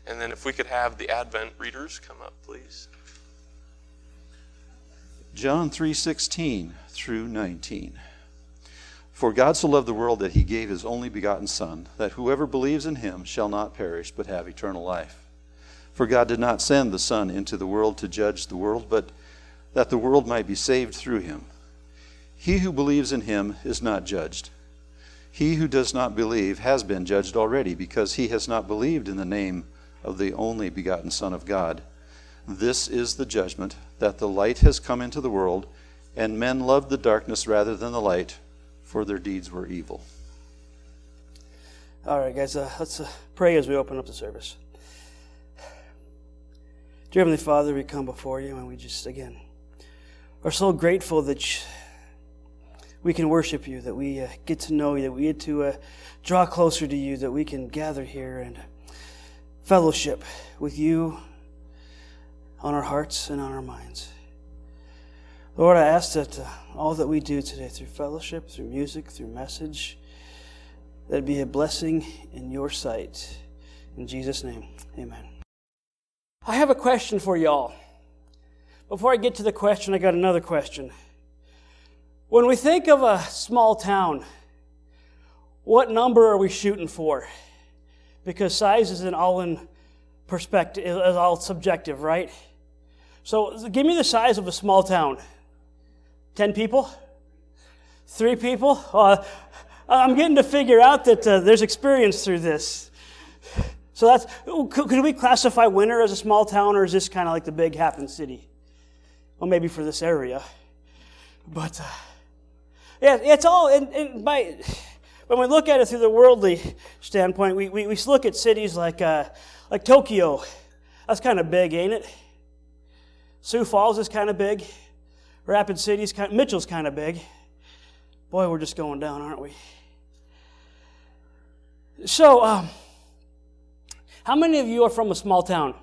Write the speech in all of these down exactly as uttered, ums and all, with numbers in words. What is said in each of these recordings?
And then if we could have the Advent readers come up, please. John three sixteen through nineteen. For God so loved the world that he gave his only begotten Son, that whoever believes in him shall not perish but have eternal life. For God did not send the Son into the world to judge the world, but that the world might be saved through him. He who believes in him is not judged. He who does not believe has been judged already, because he has not believed in the name of the only begotten Son of God. This is the judgment, that the light has come into the world, and men loved the darkness rather than the light, for their deeds were evil. All right, guys, uh, let's uh, pray as we open up the service. Dear Heavenly Father, we come before you, and we just, again, are so grateful that you, we can worship you, that we uh, get to know you, that we get to uh, draw closer to you, that we can gather here and fellowship with you on our hearts and on our minds. Lord, I ask that uh, all that we do today through fellowship, through music, through message, that it be a blessing in your sight. In Jesus' name, amen. I have a question for y'all. Before I get to the question, I got another question. When we think of a small town, what number are we shooting for? Because size isn't all in perspective, is all subjective, right? So give me the size of a small town. Ten people? Three people? Uh, I'm getting to figure out that uh, there's experience through this. So that's, could, could we classify Winter as a small town, or is this kind of like the big happen city? Well, maybe for this area. But, uh, yeah, it's all, and, and by, when we look at it through the worldly standpoint, we, we, we look at cities like, uh, like Tokyo. That's kind of big, ain't it? Sioux Falls is kind of big. Rapid City's kind, Mitchell's kind of big. Boy, we're just going down, aren't we? So, um, how many of you are from a small town?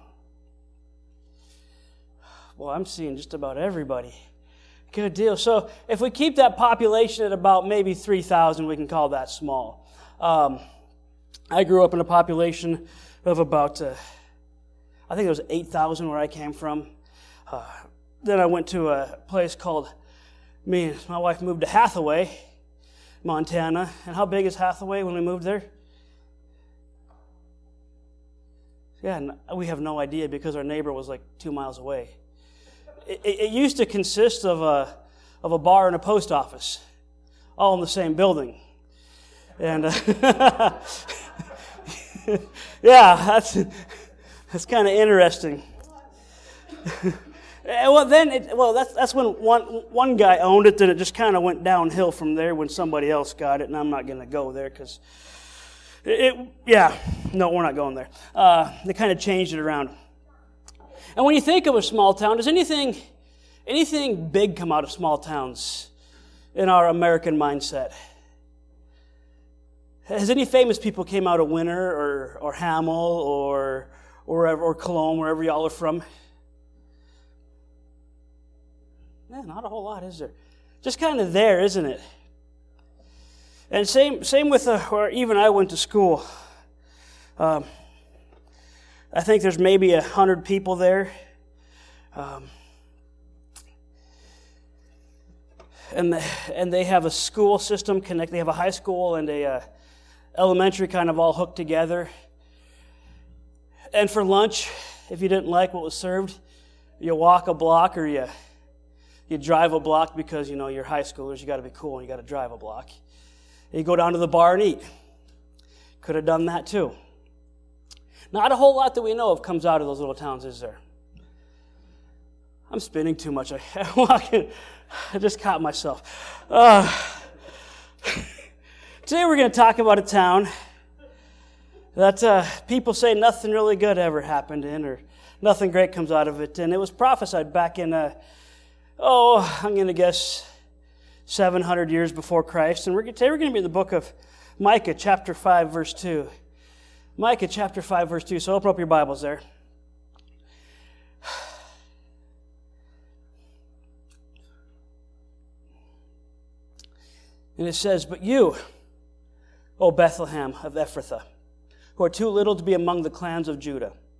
Well, I'm seeing just about everybody. Good deal. So, if we keep that population at about maybe three thousand, we can call that small. Um, I grew up in a population of about, uh, I think it was eight thousand where I came from. Uh, then I went to a place called, me and my wife moved to Hathaway, Montana. And how big is Hathaway when we moved there? Yeah, we have no idea because our neighbor was like two miles away. It, it, it used to consist of a of a bar and a post office, all in the same building. And uh, yeah, that's that's kind of interesting. Well, then, it, well, that's that's when one one guy owned it. Then it just kind of went downhill from there when somebody else got it, and I'm not going to go there because it, it. Yeah, no, we're not going there. Uh, they kind of changed it around. And when you think of a small town, does anything anything big come out of small towns in our American mindset? Has any famous people came out of Winter or or Hamel or or or Cologne, wherever y'all are from? Yeah, not a whole lot, is there? Just kind of there, isn't it? And same same with uh, where even I went to school. Um, I think there's maybe a hundred people there. Um, and the, and they have a school system connect. They have a high school and a uh, elementary kind of all hooked together. And for lunch, if you didn't like what was served, you walk a block or you you drive a block because you know you're high schoolers. You got to be cool and you got to drive a block. And you go down to the bar and eat. Could have done that too. Not a whole lot that we know of comes out of those little towns, is there? I'm spinning too much. I, I just caught myself. Uh, today we're going to talk about a town that uh, people say nothing really good ever happened in, or nothing great comes out of it. And it was prophesied back in, uh, oh, I'm going to guess seven hundred years before Christ. And we're, today we're going to be in the book of Micah, chapter five, verse two. Micah, chapter five, verse two. So open up your Bibles there. And it says, "But you, O Bethlehem of Ephrathah, who are too little to be among the clans of Judah,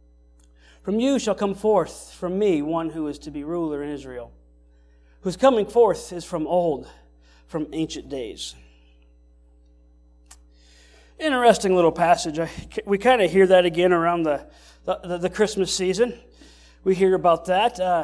From you shall come forth, from me, one who is to be ruler in Israel, whose coming forth is from old, from ancient days. Interesting little passage. I, we kind of hear that again around the, the, the Christmas season. We hear about that. Uh,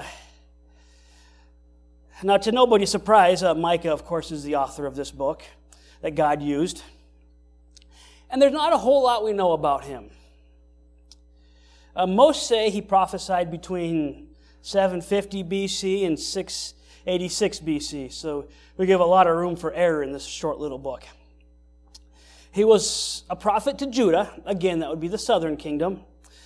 now, to nobody's surprise, uh, Micah, of course, is the author of this book that God used. And there's not a whole lot we know about him. Uh, most say he prophesied between seven fifty B C and six eighty-six B C, so we give a lot of room for error in this short little book. He was a prophet to Judah. Again, that would be the southern kingdom.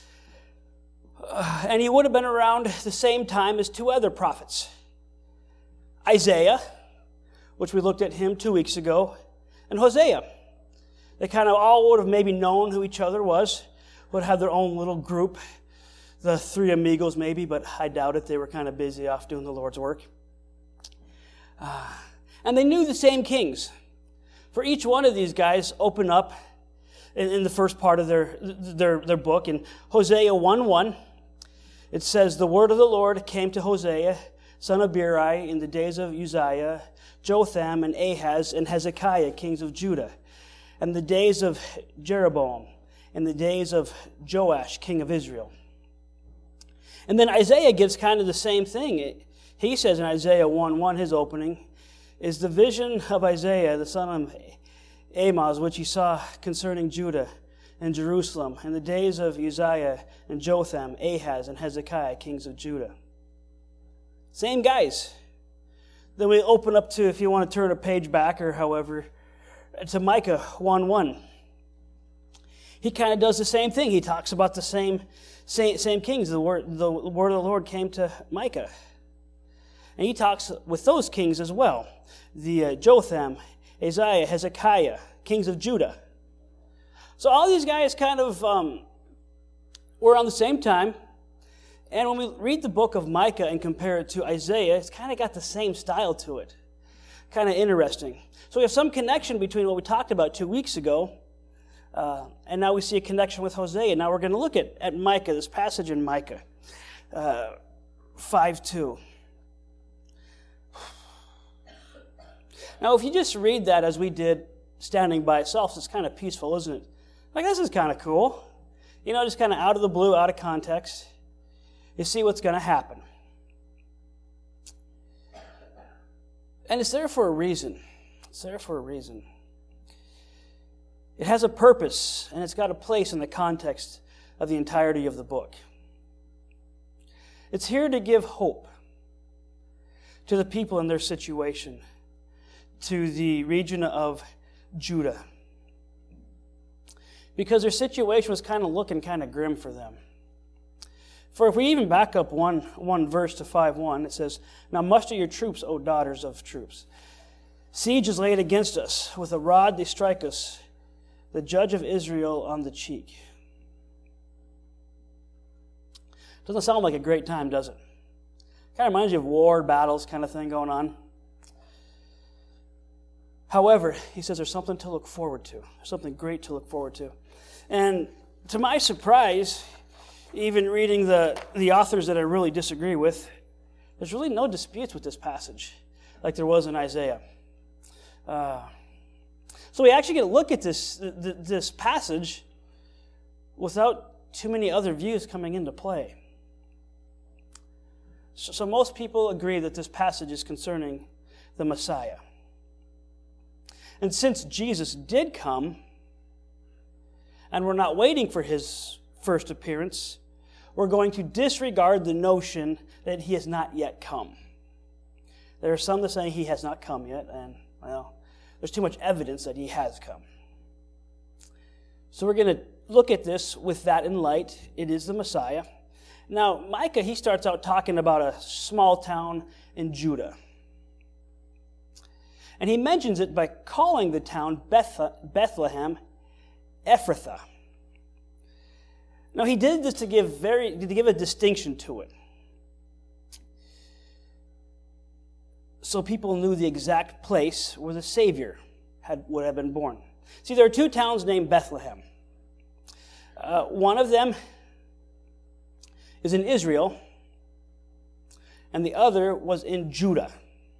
Uh, and he would have been around the same time as two other prophets. Isaiah, which we looked at him two weeks ago, and Hosea. They kind of all would have maybe known who each other was, would have their own little group, the three amigos maybe, but I doubt it. They were kind of busy off doing the Lord's work. Uh, and they knew the same kings. For each one of these guys open up in, in the first part of their, their, their book. In Hosea one one, it says, the word of the Lord came to Hosea, son of Beeri, in the days of Uzziah, Jotham, and Ahaz, and Hezekiah, kings of Judah, and the days of Jeroboam, and the days of Joash, king of Israel. And then Isaiah gives kind of the same thing. He says in Isaiah one one, his opening, is the vision of Isaiah, the son of Amoz, which he saw concerning Judah and Jerusalem, in the days of Uzziah and Jotham, Ahaz, and Hezekiah, kings of Judah. Same guys. Then we open up to, if you want to turn a page back or however, to Micah one one. He kind of does the same thing. He talks about the same, same, same kings. The word, the word of the Lord came to Micah. And he talks with those kings as well. The uh, Jotham, Isaiah, Hezekiah, kings of Judah. So all these guys kind of um, were on the same time. And when we read the book of Micah and compare it to Isaiah, it's kind of got the same style to it. Kind of interesting. So we have some connection between what we talked about two weeks ago, uh, and now we see a connection with Hosea. Now we're going to look at, at Micah, this passage in Micah uh, five two. Now, if you just read that as we did standing by itself, it's kind of peaceful, isn't it? Like, this is kind of cool. You know, just kind of out of the blue, out of context. You see what's going to happen. And it's there for a reason. It's there for a reason. It has a purpose, and it's got a place in the context of the entirety of the book. It's here to give hope to the people in their situation, to the region of Judah, because their situation was kind of looking kind of grim for them. For if we even back up one, one verse to five one, it says, now muster your troops, O daughters of troops. Siege is laid against us. With a rod they strike us, the judge of Israel on the cheek. Doesn't sound like a great time, does it? Kind of reminds you of war, battles kind of thing going on. However, he says there's something to look forward to. There's something great to look forward to. And to my surprise, even reading the, the authors that I really disagree with, there's really no disputes with this passage like there was in Isaiah. Uh, so we actually get to look at this, this passage without too many other views coming into play. So, so most people agree that this passage is concerning the Messiah. And since Jesus did come, and we're not waiting for his first appearance, we're going to disregard the notion that he has not yet come. There are some that say he has not come yet, and, well, there's too much evidence that he has come. So we're going to look at this with that in light. It is the Messiah. Now, Micah, he starts out talking about a small town in Judah. And he mentions it by calling the town Beth- Bethlehem Ephrathah. Now, he did this to give very to give a distinction to it, so people knew the exact place where the Savior had would have been born. See, there are two towns named Bethlehem. Uh, one of them is in Israel, and the other was in Judah.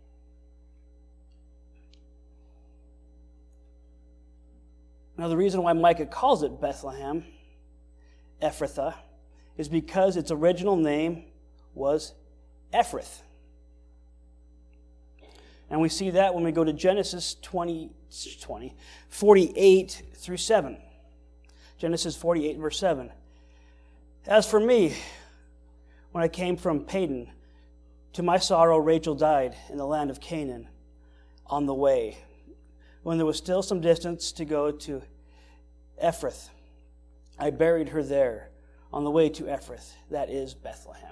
Now, the reason why Micah calls it Bethlehem, Ephrathah, is because its original name was Ephrath. And we see that when we go to Genesis twenty, twenty, forty-eight through seven. Genesis forty-eight, verse seven. As for me, when I came from Padan, to my sorrow Rachel died in the land of Canaan on the way, when there was still some distance to go to Ephrath. I buried her there on the way to Ephrath, that is Bethlehem.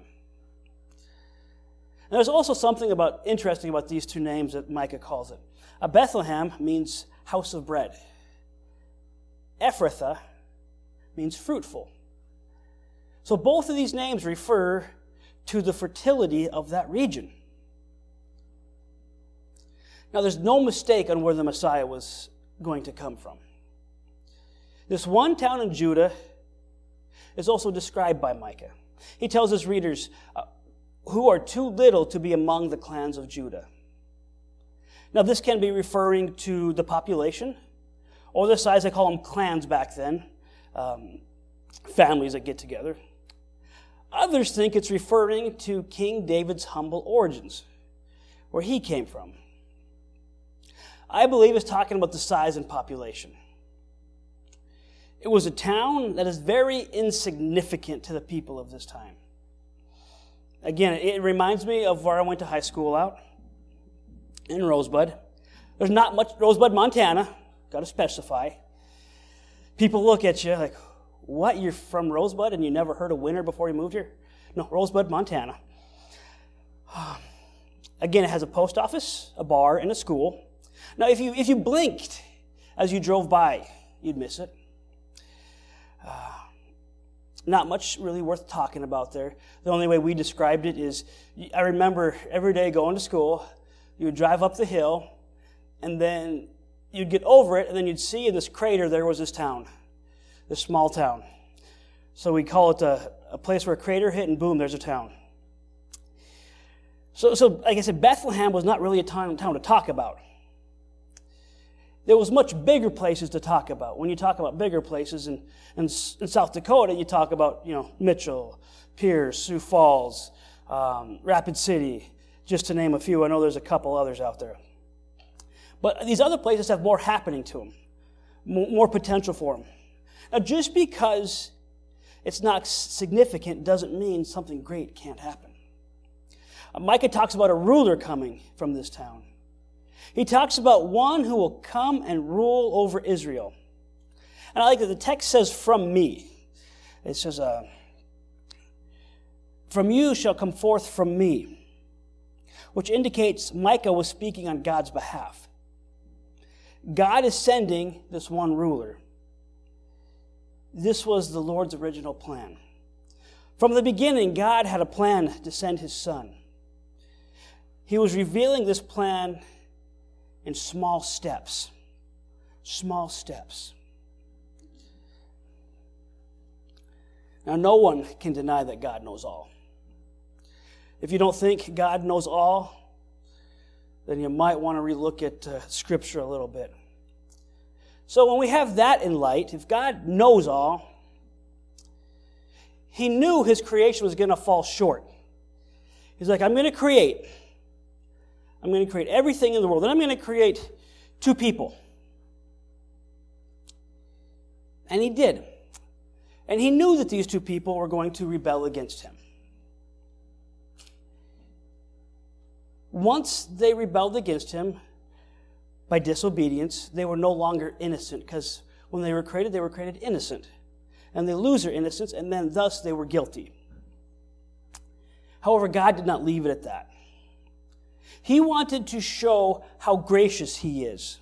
And there's also something about interesting about these two names that Micah calls it. A Bethlehem means house of bread. Ephrathah means fruitful. So both of these names refer to the fertility of that region. Now, there's no mistake on where the Messiah was going to come from. This one town in Judah is also described by Micah. He tells his readers, uh, who are too little to be among the clans of Judah. Now, this can be referring to the population, or the size, I call them clans back then, um, families that get together. Others think it's referring to King David's humble origins, where he came from. I believe it's talking about the size and population. It was a town that is very insignificant to the people of this time. Again, it reminds me of where I went to high school out in Rosebud. There's not much, Rosebud, Montana, got to specify. People look at you like, what, you're from Rosebud and you never heard of winter before you moved here? No, Rosebud, Montana. Again, it has a post office, a bar, and a school. Now, if you if you blinked as you drove by, you'd miss it. Uh, not much really worth talking about there. The only way we described it is, I remember every day going to school, you would drive up the hill, and then you'd get over it, and then you'd see in this crater there was this town, this small town. So we call it a, a place where a crater hit, and boom, there's a town. So, so like I said, Bethlehem was not really a town, town to talk about. There was much bigger places to talk about. When you talk about bigger places in, in, in South Dakota, you talk about, you know, Mitchell, Pierce, Sioux Falls, um, Rapid City, just to name a few. I know there's a couple others out there. But these other places have more happening to them, more, more potential for them. Now, just because it's not significant doesn't mean something great can't happen. Uh, Micah talks about a ruler coming from this town. He talks about one who will come and rule over Israel. And I like that the text says, from me. It says, uh, from you shall come forth from me, which indicates Micah was speaking on God's behalf. God is sending this one ruler. This was the Lord's original plan. From the beginning, God had a plan to send his son. He was revealing this plan in small steps. Small steps. Now, no one can deny that God knows all. If you don't think God knows all, then you might want to relook at uh, Scripture a little bit. So when we have that in light, if God knows all, he knew his creation was going to fall short. He's like, I'm going to create. I'm going to create everything in the world. And I'm going to create two people. And he did. And he knew that these two people were going to rebel against him. Once they rebelled against him by disobedience, they were no longer innocent, because when they were created, they were created innocent. And they lose their innocence, and then thus they were guilty. However, God did not leave it at that. He wanted to show how gracious he is.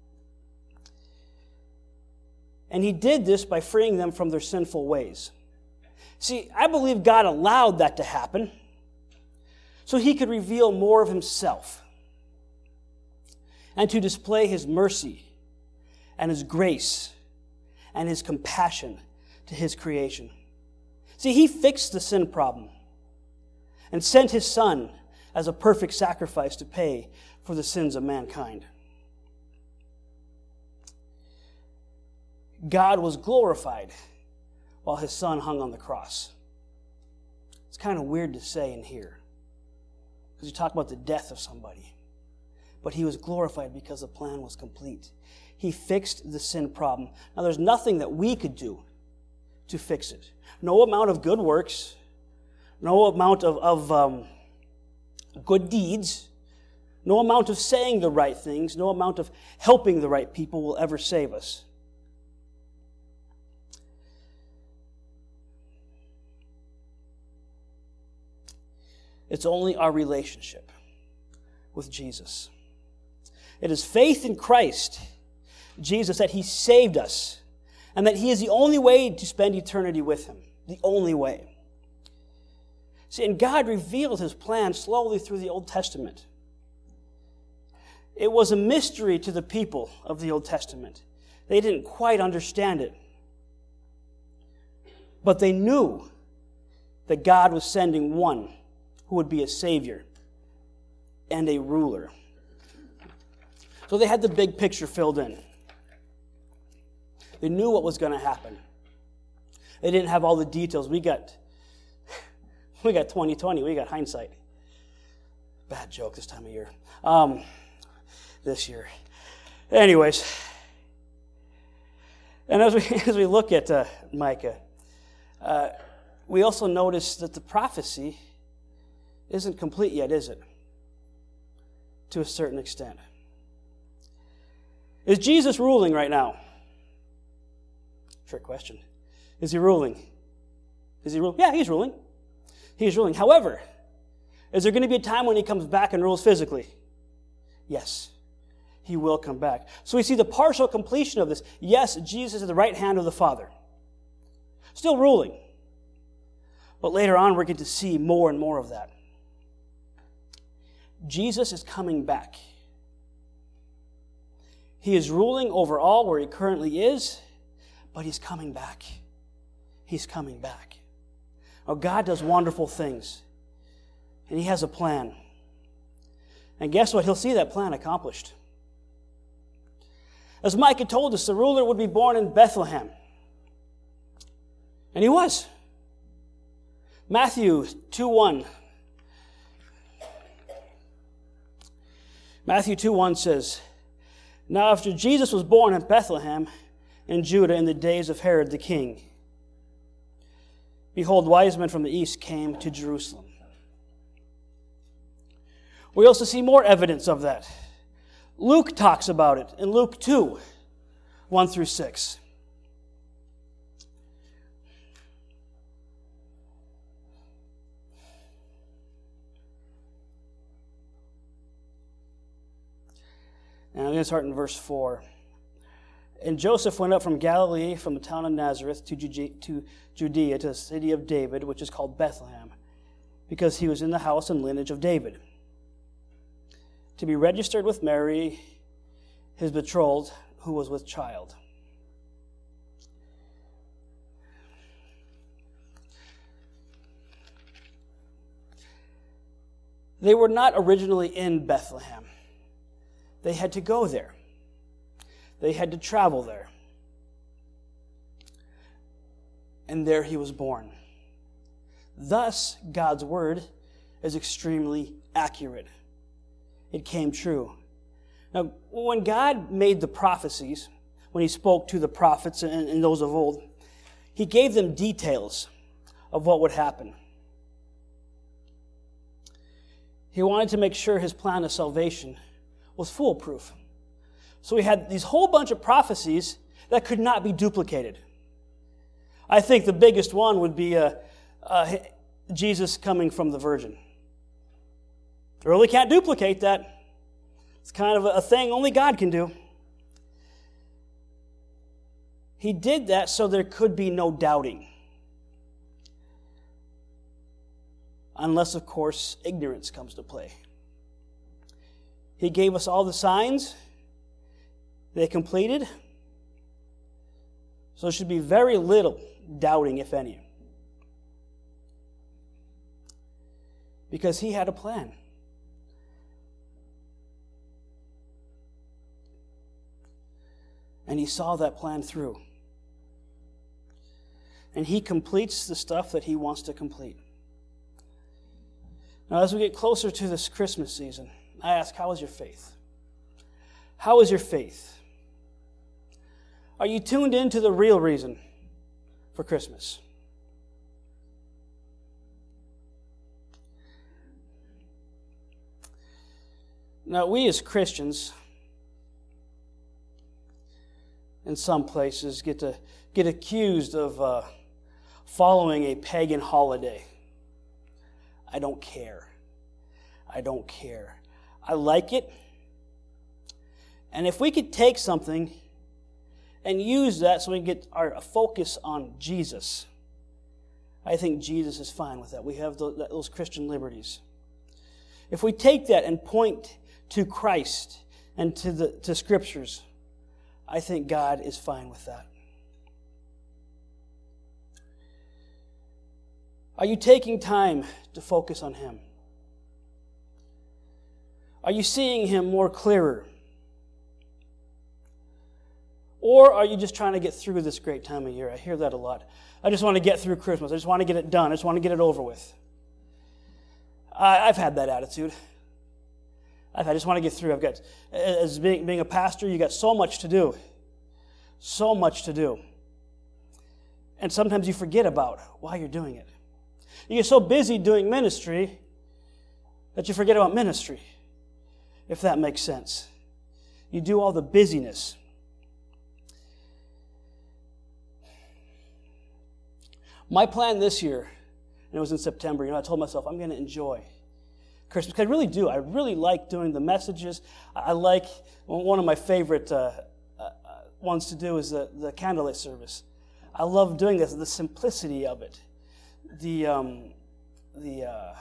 And he did this by freeing them from their sinful ways. See, I believe God allowed that to happen so he could reveal more of himself and to display his mercy and his grace and his compassion to his creation. See, he fixed the sin problem and sent his Son as a perfect sacrifice to pay for the sins of mankind. God was glorified while his Son hung on the cross. It's kind of weird to say and hear, because you talk about the death of somebody. But he was glorified because the plan was complete. He fixed the sin problem. Now, there's nothing that we could do to fix it. No amount of good works, no amount of, of um, good deeds, no amount of saying the right things, no amount of helping the right people will ever save us. It's only our relationship with Jesus. It is faith in Christ, Jesus, that he saved us, and that he is the only way to spend eternity with him. The only way. See, and God revealed his plan slowly through the Old Testament. It was a mystery to the people of the Old Testament. They didn't quite understand it. But they knew that God was sending one who would be a Savior and a ruler. So they had the big picture filled in. They knew what was going to happen. They didn't have all the details. We got, we got twenty twenty. We got hindsight. Bad joke this time of year. Um, this year. Anyways. And as we, as we look at uh, Micah, uh, we also notice that the prophecy isn't complete yet, is it? To a certain extent. Is Jesus ruling right now? Trick question. Is he ruling? Is he ruling? Yeah, he's ruling. He's ruling. However, is there going to be a time when he comes back and rules physically? Yes, he will come back. So we see the partial completion of this. Yes, Jesus is at the right hand of the Father. Still ruling. But later on, we're going to see more and more of that. Jesus is coming back. He is ruling over all where he currently is, but he's coming back. He's coming back. Now, God does wonderful things, and he has a plan. And guess what? He'll see that plan accomplished. As Micah told us, the ruler would be born in Bethlehem. And he was. Matthew two one. Matthew two one says, "Now after Jesus was born in Bethlehem in Judah in the days of Herod the king, behold, wise men from the east came to Jerusalem." We also see more evidence of that. Luke talks about it in Luke two, one through six. And I'm going to start in verse four. "And Joseph went up from Galilee, from the town of Nazareth, to Judea, to the city of David, which is called Bethlehem, because he was in the house and lineage of David, to be registered with Mary, his betrothed, who was with child." They were not originally in Bethlehem. They had to go there. They had to travel there. And there he was born. Thus, God's word is extremely accurate. It came true. Now, when God made the prophecies, when he spoke to the prophets and, and those of old, he gave them details of what would happen. He wanted to make sure his plan of salvation was foolproof. So he had these whole bunch of prophecies that could not be duplicated. I think the biggest one would be uh, uh, Jesus coming from the Virgin. You really can't duplicate that. It's kind of a thing only God can do. He did that so there could be no doubting. Unless, of course, ignorance comes to play. He gave us all the signs. They completed. So there should be very little doubting, if any. because he had a plan. And he saw that plan through. And he completes the stuff that he wants to complete. Now, as we get closer to this Christmas season, I ask, how is your faith? How is your faith? Are you tuned into the real reason for Christmas? Now, we as Christians, in some places, get to get accused of uh, following a pagan holiday. I don't care. I don't care. I like it. And if we could take something and use that so we can get our focus on Jesus, I think Jesus is fine with that. We have those Christian liberties. If we take that and point to Christ and to the to Scriptures, I think God is fine with that. Are you taking time to focus on Him? Are you seeing Him more clearer? Or are you just trying to get through this great time of year? I hear that a lot. I just want to get through Christmas. I just want to get it done. I just want to get it over with. I, I've had that attitude. I've, I just want to get through. I've got, as being, being a pastor, you got so much to do. So much to do. And sometimes you forget about why you're doing it. You get so busy doing ministry that you forget about ministry, if that makes sense. You do all the busyness. My plan this year, and it was in September, you know, I told myself I'm going to enjoy Christmas. Because I really do. I really like doing the messages. I like, one of my favorite uh, uh, ones to do is the, the candlelight service. I love doing this, the simplicity of it. The um, the uh,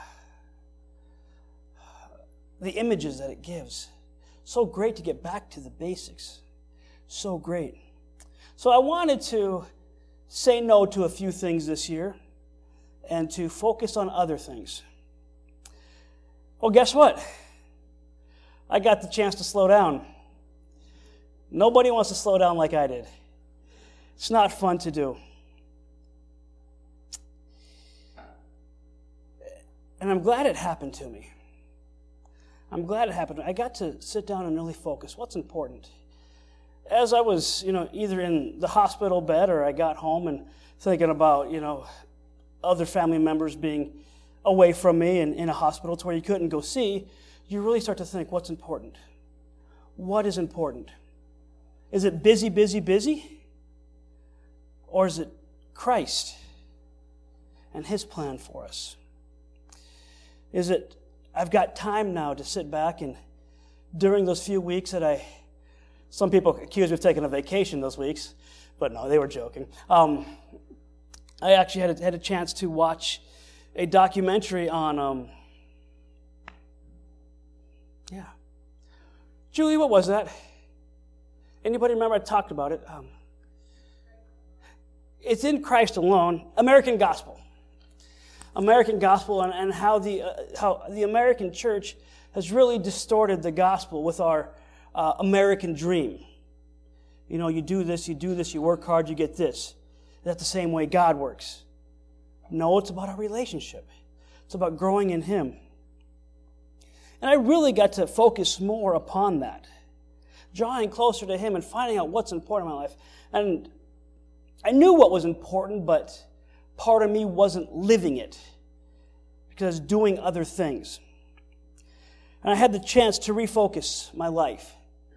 the images that it gives. So great to get back to the basics. So great. So I wanted to say no to a few things this year and to focus on other things. Well, guess what? I got the chance to slow down. Nobody wants to slow down like I did. It's not fun to do. And I'm glad it happened to me. I'm glad it happened. I got to sit down and really focus. What's important? As I was, you know, either in the hospital bed or I got home and thinking about, you know, other family members being away from me and in a hospital to where you couldn't go see, you really start to think, what's important? What is important? Is it busy, busy, busy? Or is it Christ and His plan for us? Is it, I've got time now to sit back and during those few weeks that I, some people accuse me of taking a vacation those weeks, but no, they were joking. Um, I actually had a, had a chance to watch a documentary on, um, yeah. Julie, what was that? Anybody remember I talked about it? Um, it's in Christ alone, American Gospel. American Gospel and, and how the uh, how the American church has really distorted the gospel with our uh, American dream. You know, you do this, you do this, you work hard, you get this. Is that the same way God works? No, it's about our relationship. It's about growing in Him. And I really got to focus more upon that. Drawing closer to Him and finding out what's important in my life. And I knew what was important, but part of me wasn't living it because I was doing other things. And I had the chance to refocus my life.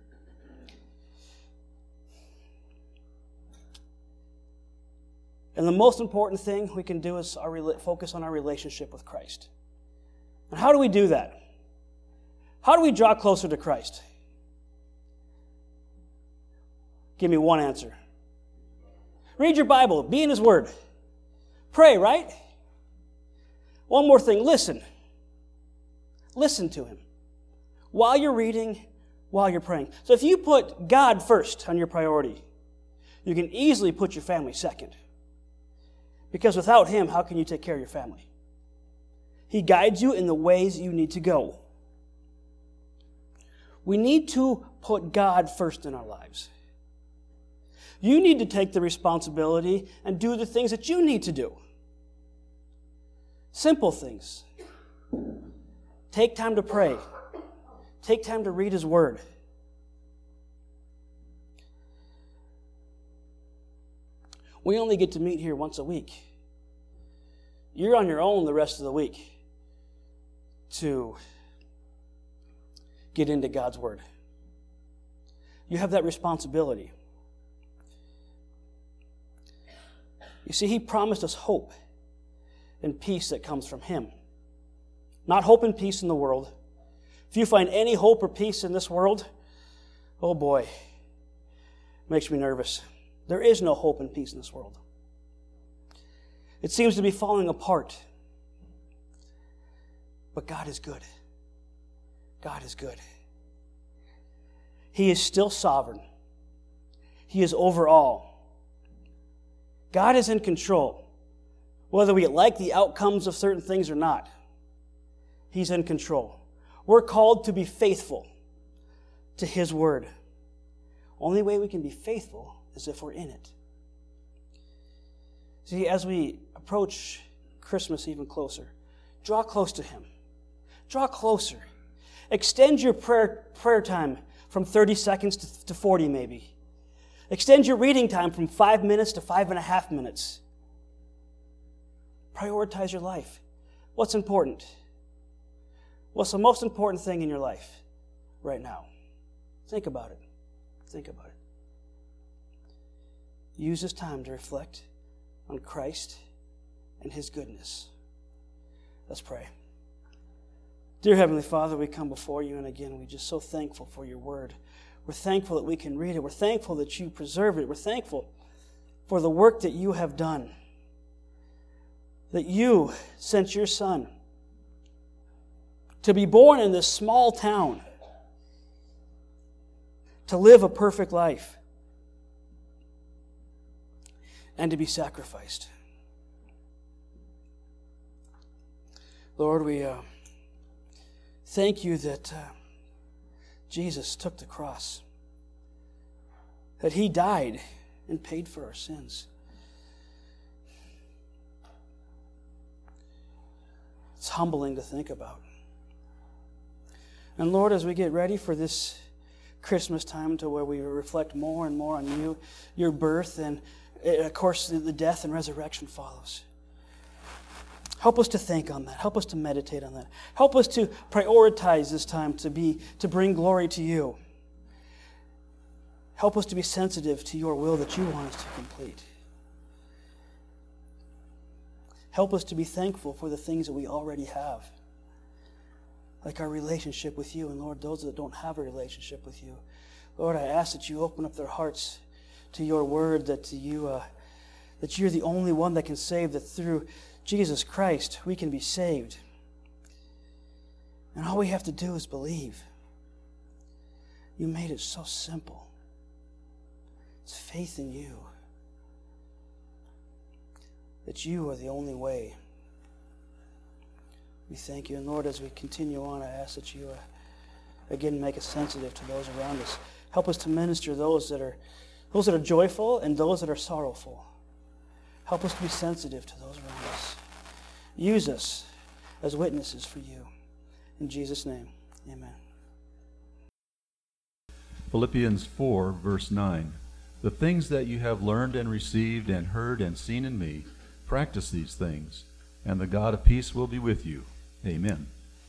And the most important thing we can do is our, focus on our relationship with Christ. And how do we do that? How do we draw closer to Christ? Give me one answer. Read your Bible. Be in His Word. Pray, right? One more thing. Listen. Listen to Him. While you're reading, while you're praying. So if you put God first on your priority, you can easily put your family second. Because without Him, how can you take care of your family? He guides you in the ways you need to go. We need to put God first in our lives. You need to take the responsibility and do the things that you need to do. Simple things. Take time to pray. Take time to read His Word. We only get to meet here once a week. You're on your own the rest of the week to get into God's Word. You have that responsibility. You see, He promised us hope and peace that comes from Him. Not hope and peace in the world. If you find any hope or peace in this world, oh boy, it makes me nervous. There is no hope and peace in this world. It seems to be falling apart. But God is good. God is good. He is still sovereign. He is over all. God is in control. Whether we like the outcomes of certain things or not, He's in control. We're called to be faithful to His Word. Only way we can be faithful is if we're in it. See, as we approach Christmas even closer, draw close to Him. Draw closer. Extend your prayer, prayer time from thirty seconds to, to forty maybe. Extend your reading time from five minutes to five and a half minutes. Prioritize your life. What's important? What's the most important thing in your life right now? Think about it. Think about it. Use this time to reflect on Christ and His goodness. Let's pray. Dear Heavenly Father, we come before You, and again, we're just so thankful for Your Word. We're thankful that we can read it. We're thankful that You preserved it. We're thankful for the work that You have done. That You sent Your Son to be born in this small town, to live a perfect life, and to be sacrificed. Lord, we uh, thank You that uh, Jesus took the cross, that He died and paid for our sins. It's humbling to think about. And Lord, as we get ready for this Christmas time to where we reflect more and more on You, Your birth, and of course the death and resurrection follows. Help us to think on that. Help us to meditate on that. Help us to prioritize this time to be to bring glory to You. Help us to be sensitive to Your will that You want us to complete. Help us to be thankful for the things that we already have, like our relationship with You. And Lord, those that don't have a relationship with You, Lord, I ask that You open up their hearts to Your Word, that to you, uh, that You're the only one that can save, that through Jesus Christ we can be saved. And all we have to do is believe. You made it so simple. It's faith in You. That You are the only way. We thank You. And Lord, as we continue on, I ask that You, uh, again, make us sensitive to those around us. Help us to minister those that are those that are joyful and those that are sorrowful. Help us to be sensitive to those around us. Use us as witnesses for You. In Jesus' name, amen. Philippians four, verse nine. The things that you have learned and received and heard and seen in me, practice these things, and the God of peace will be with you. Amen.